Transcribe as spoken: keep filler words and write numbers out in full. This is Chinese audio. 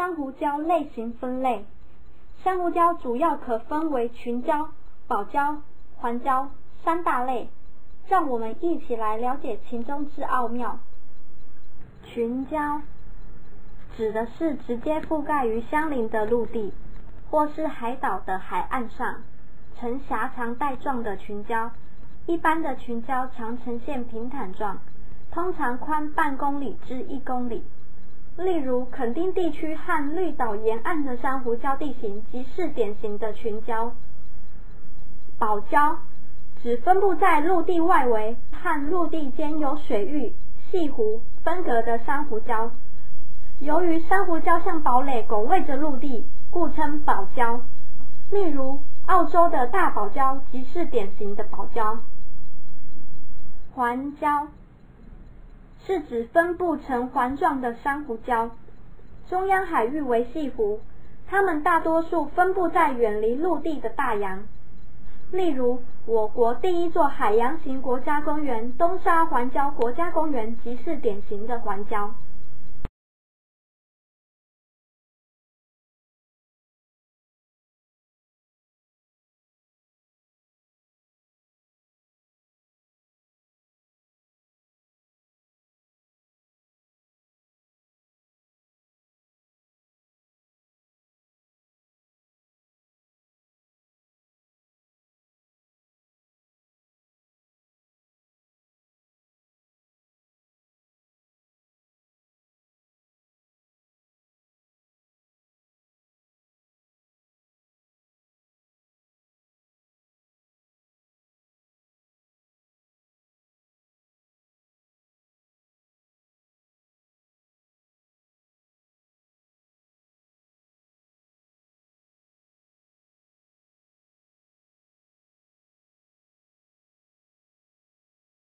珊瑚礁类型分类。珊瑚礁主要可分为群礁、堡礁、环礁三大类，让我们一起来了解其中之奥妙。群礁指的是直接覆盖于相邻的陆地或是海岛的海岸上，呈狭长带状的群礁。一般的群礁常呈现平坦状，通常宽半公里至一公里。例如垦丁地区和绿岛沿岸的珊瑚礁地形即是典型的群礁。堡礁指分布在陆地外围和陆地间有水域、隙湖分隔的珊瑚礁。由于珊瑚礁像堡垒拱卫着陆地，故称堡礁。例如澳洲的大堡礁即是典型的堡礁。环礁是指分布成环状的珊瑚礁，中央海域为隙湖，它们大多数分布在远离陆地的大洋。例如我国第一座海洋型国家公园东沙环礁国家公园即是典型的环礁。